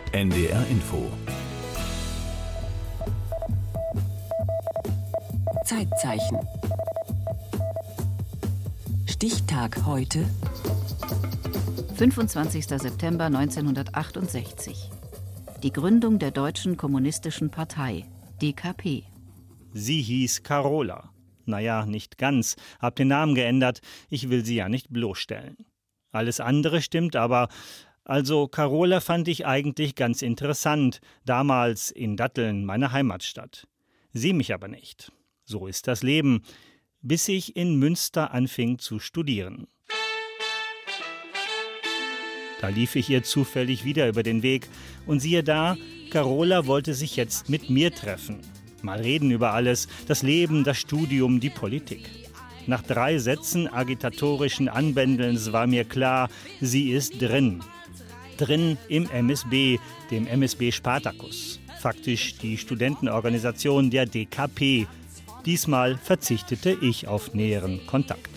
NDR Info. Zeitzeichen. Stichtag heute. 25. September 1968. Die Gründung der Deutschen Kommunistischen Partei, DKP. Sie hieß Carola. Naja, nicht ganz, hab den Namen geändert, ich will sie ja nicht bloßstellen. Alles andere stimmt aber. Also Carola fand ich eigentlich ganz interessant, damals in Datteln, meiner Heimatstadt. Sie mich aber nicht. So ist das Leben, bis ich in Münster anfing zu studieren. Da lief ich ihr zufällig wieder über den Weg und siehe da, Carola wollte sich jetzt mit mir treffen. Mal reden über alles, das Leben, das Studium, die Politik. Nach 3 Sätzen agitatorischen Anbändelns war mir klar, sie ist drin. Drin im MSB, dem MSB Spartacus. Faktisch die Studentenorganisation der DKP. Diesmal verzichtete ich auf näheren Kontakt.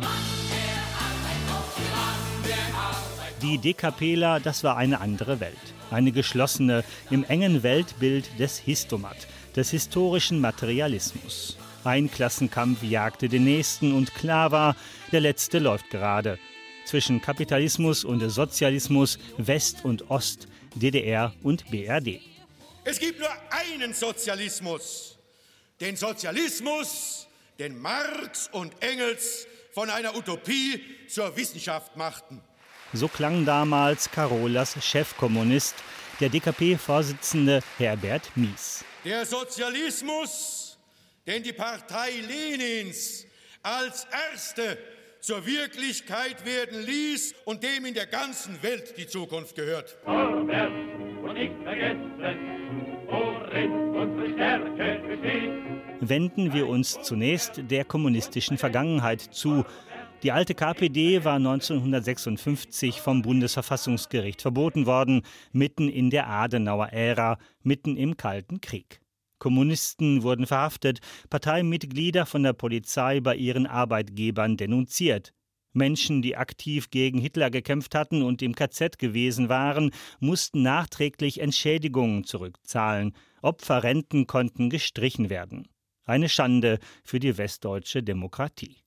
Die DKPler, das war eine andere Welt. Eine geschlossene, im engen Weltbild des Histomat, des historischen Materialismus. Ein Klassenkampf jagte den nächsten und klar war, der letzte läuft gerade. Zwischen Kapitalismus und Sozialismus, West und Ost, DDR und BRD. Es gibt nur einen Sozialismus. Den Sozialismus, den Marx und Engels von einer Utopie zur Wissenschaft machten. So klang damals Carolas Chefkommunist, der DKP-Vorsitzende Herbert Mies. Der Sozialismus, den die Partei Lenins als erste zur Wirklichkeit werden ließ und dem in der ganzen Welt die Zukunft gehört. Vorwärts und nicht vergessen, worin unsere Stärke besteht. Wenden wir uns zunächst der kommunistischen Vergangenheit zu. Die alte KPD war 1956 vom Bundesverfassungsgericht verboten worden, mitten in der Adenauer-Ära, mitten im Kalten Krieg. Kommunisten wurden verhaftet, Parteimitglieder von der Polizei bei ihren Arbeitgebern denunziert. Menschen, die aktiv gegen Hitler gekämpft hatten und im KZ gewesen waren, mussten nachträglich Entschädigungen zurückzahlen. Opferrenten konnten gestrichen werden. Eine Schande für die westdeutsche Demokratie.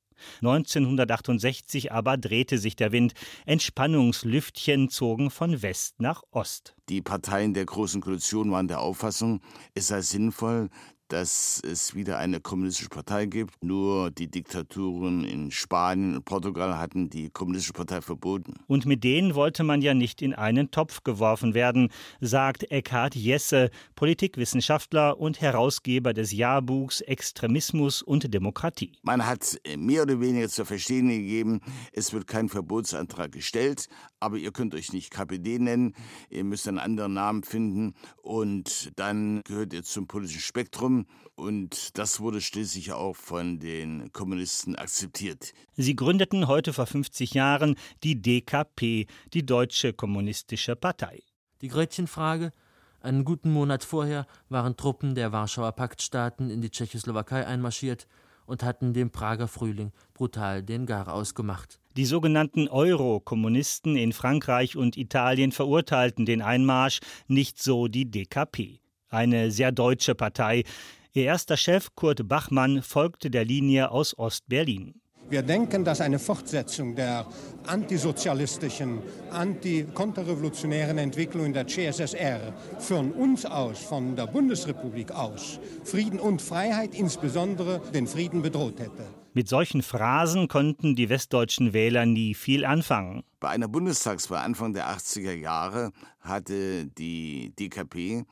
1968 aber drehte sich der Wind. Entspannungslüftchen zogen von West nach Ost. Die Parteien der Großen Koalition waren der Auffassung, es sei sinnvoll, dass es wieder eine kommunistische Partei gibt. Nur die Diktaturen in Spanien und Portugal hatten die kommunistische Partei verboten. Und mit denen wollte man ja nicht in einen Topf geworfen werden, sagt Eckhard Jesse, Politikwissenschaftler und Herausgeber des Jahrbuchs Extremismus und Demokratie. Man hat mehr oder weniger zu verstehen gegeben, es wird kein Verbotsantrag gestellt, aber ihr könnt euch nicht KPD nennen, ihr müsst einen anderen Namen finden und dann gehört ihr zum politischen Spektrum. Und das wurde schließlich auch von den Kommunisten akzeptiert. Sie gründeten heute vor 50 Jahren die DKP, die Deutsche Kommunistische Partei. Die Gretchenfrage: Einen guten Monat vorher waren Truppen der Warschauer Paktstaaten in die Tschechoslowakei einmarschiert und hatten dem Prager Frühling brutal den Garaus gemacht. Die sogenannten Euro-Kommunisten in Frankreich und Italien verurteilten den Einmarsch, nicht so die DKP. Eine sehr deutsche Partei. Ihr erster Chef, Kurt Bachmann, folgte der Linie aus Ostberlin. Wir denken, dass eine Fortsetzung der antisozialistischen, konterrevolutionären Entwicklung in der CSSR von uns aus, von der Bundesrepublik aus, Frieden und Freiheit, insbesondere den Frieden bedroht hätte. Mit solchen Phrasen konnten die westdeutschen Wähler nie viel anfangen. Bei einer Bundestagswahl Anfang der 80er Jahre hatte die DKP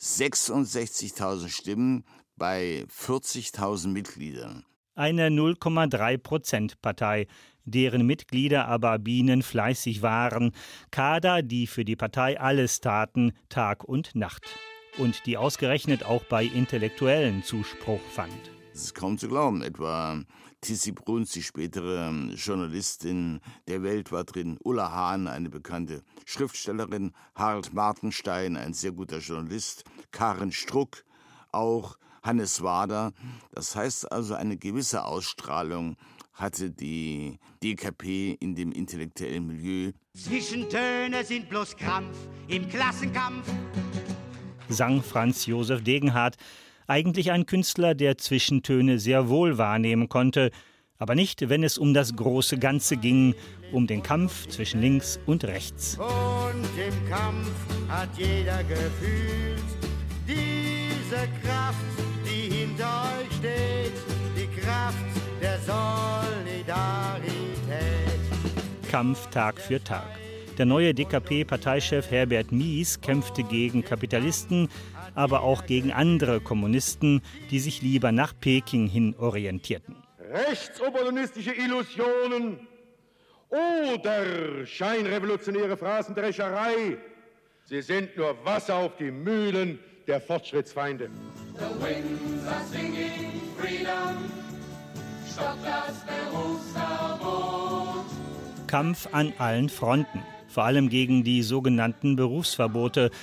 66.000 Stimmen bei 40.000 Mitgliedern. Eine 0,3%-Partei, deren Mitglieder aber bienenfleißig waren. Kader, die für die Partei alles taten, Tag und Nacht. Und die ausgerechnet auch bei Intellektuellen Zuspruch fand. Es ist kaum zu glauben, etwa Tissi Bruns, die spätere Journalistin der Welt, war drin, Ulla Hahn, eine bekannte Schriftstellerin, Harald Martenstein, ein sehr guter Journalist, Karen Struck, auch Hannes Wader. Das heißt also, eine gewisse Ausstrahlung hatte die DKP in dem intellektuellen Milieu. Zwischentöne sind bloß Krampf, im Klassenkampf. Sang Franz Josef Degenhardt, eigentlich ein Künstler, der Zwischentöne sehr wohl wahrnehmen konnte, aber nicht, wenn es um das große Ganze ging, um den Kampf zwischen links und rechts. Und im Kampf hat jeder gefühlt diese Kraft, die hinter euch steht, die Kraft der Solidarität. Kampf Tag für Tag. Der neue DKP-Parteichef Herbert Mies kämpfte gegen Kapitalisten, aber auch gegen andere Kommunisten, die sich lieber nach Peking hin orientierten. Rechtsopportunistische Illusionen oder scheinrevolutionäre Phrasendrescherei, sie sind nur Wasser auf die Mühlen der Fortschrittsfeinde. The winds are singing freedom, stoppt das Berufsverbot. Kampf an allen Fronten, vor allem gegen die sogenannten Berufsverbote.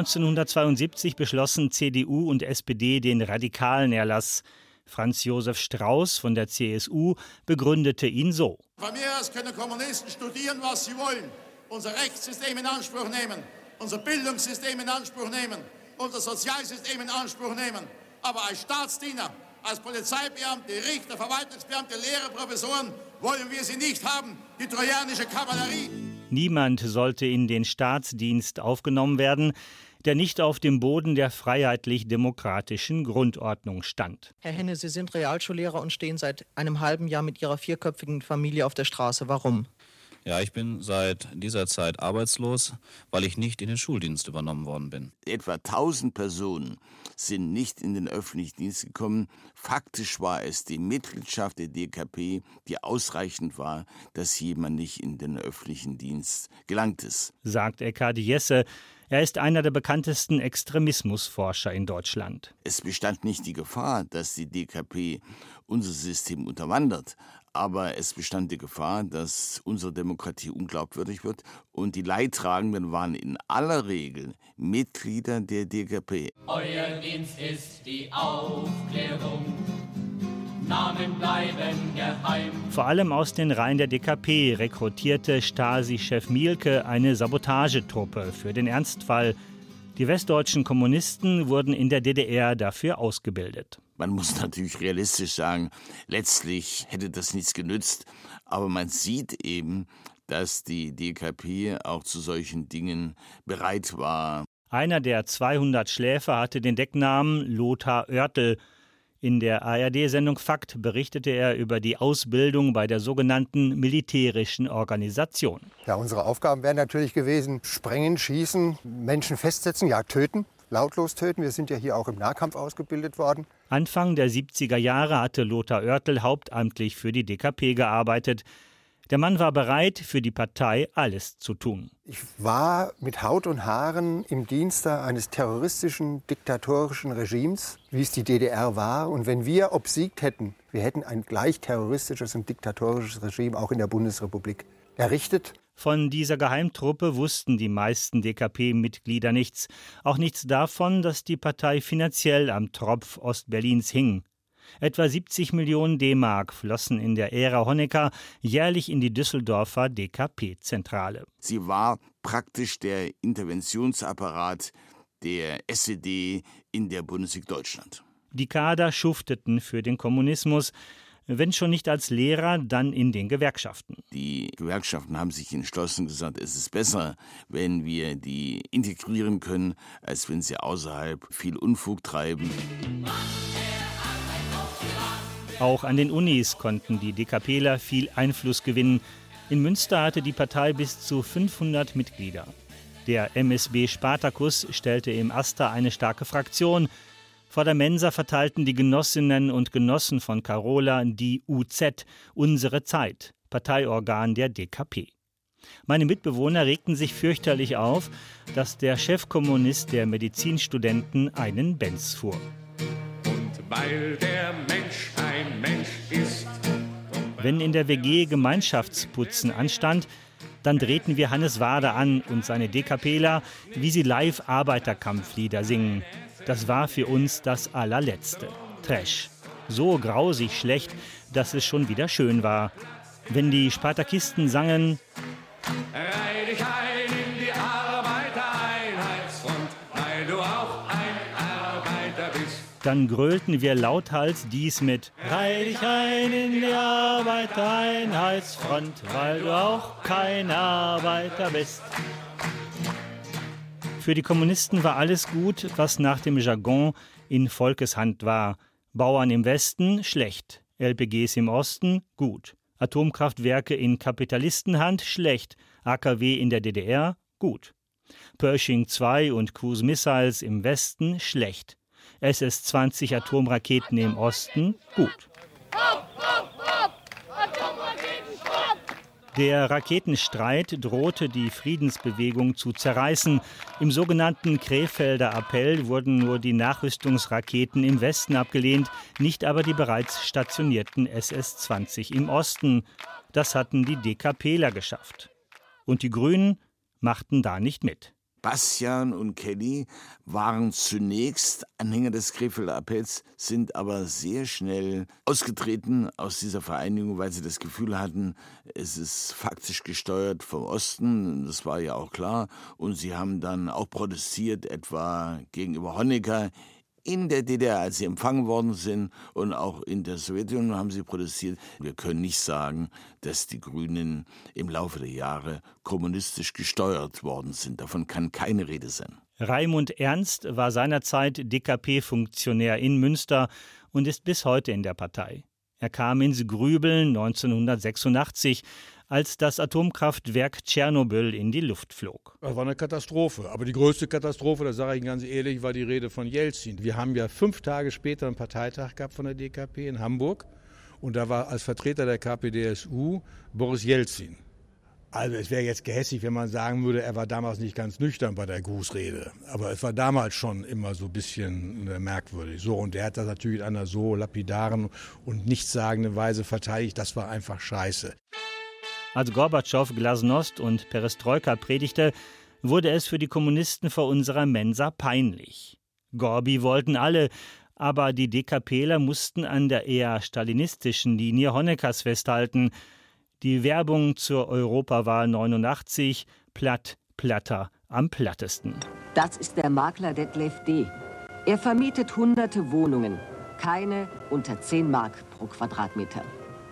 1972 beschlossen CDU und SPD den radikalen Erlass. Franz Josef Strauß von der CSU begründete ihn so. Von mir aus können Kommunisten studieren, was sie wollen, unser Rechtssystem in Anspruch nehmen, unser Bildungssystem in Anspruch nehmen, unser Sozialsystem in Anspruch nehmen. Aber als Staatsdiener, als Polizeibeamte, Richter, Verwaltungsbeamte, Lehrer, Professoren wollen wir sie nicht haben, die trojanische Kavallerie. Niemand sollte in den Staatsdienst aufgenommen werden, der nicht auf dem Boden der freiheitlich-demokratischen Grundordnung stand. Herr Henne, Sie sind Realschullehrer und stehen seit einem halben Jahr mit Ihrer 4-köpfigen Familie auf der Straße. Warum? Ja, ich bin seit dieser Zeit arbeitslos, weil ich nicht in den Schuldienst übernommen worden bin. Etwa 1000 Personen sind nicht in den öffentlichen Dienst gekommen. Faktisch war es die Mitgliedschaft der DKP, die ausreichend war, dass jemand nicht in den öffentlichen Dienst gelangt ist. Sagt Eckhard Jesse. Er ist einer der bekanntesten Extremismusforscher in Deutschland. Es bestand nicht die Gefahr, dass die DKP unser System unterwandert. Aber es bestand die Gefahr, dass unsere Demokratie unglaubwürdig wird. Und die Leidtragenden waren in aller Regel Mitglieder der DKP. Euer Dienst ist die Aufklärung. Namen bleiben geheim. Vor allem aus den Reihen der DKP rekrutierte Stasi-Chef Mielke eine Sabotagetruppe für den Ernstfall. Die westdeutschen Kommunisten wurden in der DDR dafür ausgebildet. Man muss natürlich realistisch sagen, letztlich hätte das nichts genützt. Aber man sieht eben, dass die DKP auch zu solchen Dingen bereit war. Einer der 200 Schläfer hatte den Decknamen Lothar Oertel. In der ARD-Sendung Fakt berichtete er über die Ausbildung bei der sogenannten militärischen Organisation. Ja, unsere Aufgaben wären natürlich gewesen, sprengen, schießen, Menschen festsetzen, ja töten, lautlos töten. Wir sind ja hier auch im Nahkampf ausgebildet worden. Anfang der 70er Jahre hatte Lothar Oertel hauptamtlich für die DKP gearbeitet. Der Mann war bereit, für die Partei alles zu tun. Ich war mit Haut und Haaren im Dienste eines terroristischen, diktatorischen Regimes, wie es die DDR war. Und wenn wir obsiegt hätten, wir hätten ein gleich terroristisches und diktatorisches Regime auch in der Bundesrepublik errichtet. Von dieser Geheimtruppe wussten die meisten DKP-Mitglieder nichts. Auch nichts davon, dass die Partei finanziell am Tropf Ostberlins hing. Etwa 70 Millionen D-Mark flossen in der Ära Honecker jährlich in die Düsseldorfer DKP-Zentrale. Sie war praktisch der Interventionsapparat der SED in der Bundesrepublik Deutschland. Die Kader schufteten für den Kommunismus, wenn schon nicht als Lehrer, dann in den Gewerkschaften. Die Gewerkschaften haben sich entschlossen gesagt, es ist besser, wenn wir die integrieren können, als wenn sie außerhalb viel Unfug treiben. Auch an den Unis konnten die DKPler viel Einfluss gewinnen. In Münster hatte die Partei bis zu 500 Mitglieder. Der MSB Spartacus stellte im AStA eine starke Fraktion. Vor der Mensa verteilten die Genossinnen und Genossen von Carola die UZ, Unsere Zeit, Parteiorgan der DKP. Meine Mitbewohner regten sich fürchterlich auf, dass der Chefkommunist der Medizinstudenten einen Benz fuhr. Und weil der Mensch ein Mensch ist. Wenn in der WG Gemeinschaftsputzen anstand, dann drehten wir Hannes Wader an und seine DKPler, wie sie live Arbeiterkampflieder singen. Das war für uns das allerletzte. Trash. So grausig schlecht, dass es schon wieder schön war. Wenn die Spartakisten sangen: Reih dich ein in die Arbeiter ein, Dann grölten wir lauthals dies mit: Reih dich ein in die Arbeitereinheitsfront, weil du auch kein Arbeiter bist. Für die Kommunisten war alles gut, was nach dem Jargon in Volkeshand war. Bauern im Westen schlecht, LPGs im Osten gut, Atomkraftwerke in Kapitalistenhand schlecht, AKW in der DDR gut, Pershing 2 und Cruise Missiles im Westen schlecht, SS-20 Atomraketen im Osten gut. Der Raketenstreit drohte die Friedensbewegung zu zerreißen. Im sogenannten Krefelder Appell wurden nur die Nachrüstungsraketen im Westen abgelehnt, nicht aber die bereits stationierten SS-20 im Osten. Das hatten die DKPler geschafft. Und die Grünen machten da nicht mit. Bastian und Kelly waren zunächst Anhänger des Krefelder Appells, sind aber sehr schnell ausgetreten aus dieser Vereinigung, weil sie das Gefühl hatten, es ist faktisch gesteuert vom Osten, das war ja auch klar. Und sie haben dann auch protestiert, etwa gegenüber Honecker in der DDR, als sie empfangen worden sind, und auch in der Sowjetunion haben sie protestiert. Wir können nicht sagen, dass die Grünen im Laufe der Jahre kommunistisch gesteuert worden sind. Davon kann keine Rede sein. Raimund Ernst war seinerzeit DKP-Funktionär in Münster und ist bis heute in der Partei. Er kam ins Grübeln 1986, als das Atomkraftwerk Tschernobyl in die Luft flog. Das war eine Katastrophe. Aber die größte Katastrophe, das sage ich Ihnen ganz ehrlich, war die Rede von Jelzin. Wir haben ja 5 Tage später einen Parteitag gehabt von der DKP in Hamburg. Und da war als Vertreter der KPDSU Boris Jelzin. Also es wäre jetzt gehässig, wenn man sagen würde, er war damals nicht ganz nüchtern bei der Grußrede. Aber es war damals schon immer so ein bisschen merkwürdig. So, und er hat das natürlich in einer so lapidaren und nichtssagenden Weise verteidigt. Das war einfach scheiße. Als Gorbatschow Glasnost und Perestroika predigte, wurde es für die Kommunisten vor unserer Mensa peinlich. Gorbi wollten alle, aber die DKPler mussten an der eher stalinistischen Linie Honeckers festhalten. Die Werbung zur Europawahl 89, platt, platter, am plattesten. Das ist der Makler Detlef D. Er vermietet hunderte Wohnungen, keine unter 10 Mark pro Quadratmeter.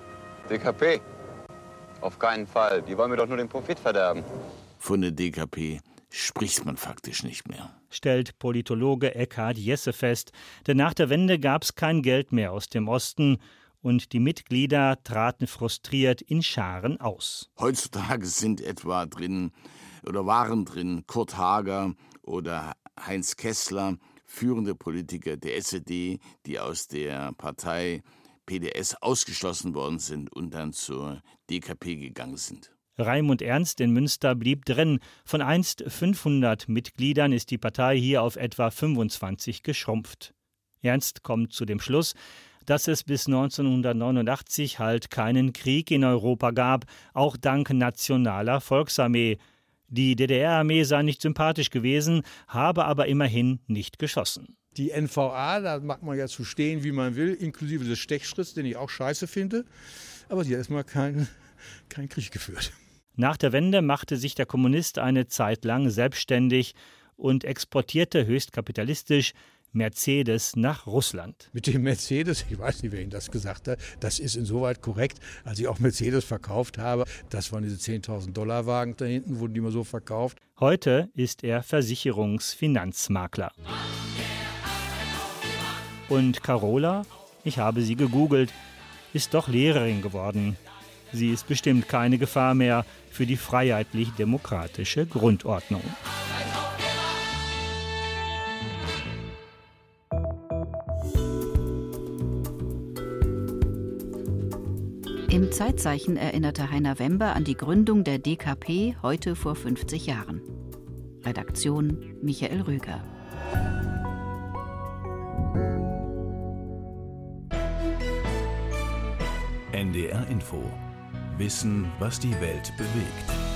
DKP? Auf keinen Fall. Die wollen mir doch nur den Profit verderben. Von der DKP spricht man faktisch nicht mehr, stellt Politologe Eckhard Jesse fest. Denn nach der Wende gab es kein Geld mehr aus dem Osten und die Mitglieder traten frustriert in Scharen aus. Heutzutage sind etwa drin oder waren drin Kurt Hager oder Heinz Kessler, führende Politiker der SED, die aus der Partei PDS ausgeschlossen worden sind und dann zur DKP gegangen sind. Raimund Ernst in Münster blieb drin. Von einst 500 Mitgliedern ist die Partei hier auf etwa 25 geschrumpft. Ernst kommt zu dem Schluss, dass es bis 1989 halt keinen Krieg in Europa gab, auch dank nationaler Volksarmee. Die DDR-Armee sei nicht sympathisch gewesen, habe aber immerhin nicht geschossen. Die NVA, da mag man ja zu stehen, wie man will, inklusive des Stechschritts, den ich auch scheiße finde. Aber sie hat erstmal keinen Krieg geführt. Nach der Wende machte sich der Kommunist eine Zeit lang selbstständig und exportierte höchst kapitalistisch Mercedes nach Russland. Mit dem Mercedes, ich weiß nicht, wer Ihnen das gesagt hat, das ist insoweit korrekt, als ich auch Mercedes verkauft habe. Das waren diese $10.000 Wagen da hinten, wurden die mal so verkauft. Heute ist er Versicherungsfinanzmakler. Und Carola, ich habe sie gegoogelt, ist doch Lehrerin geworden. Sie ist bestimmt keine Gefahr mehr für die freiheitlich-demokratische Grundordnung. Im Zeitzeichen erinnerte Heiner Wember an die Gründung der DKP heute vor 50 Jahren. Redaktion Michael Rüger. NDR Info. Wissen, was die Welt bewegt.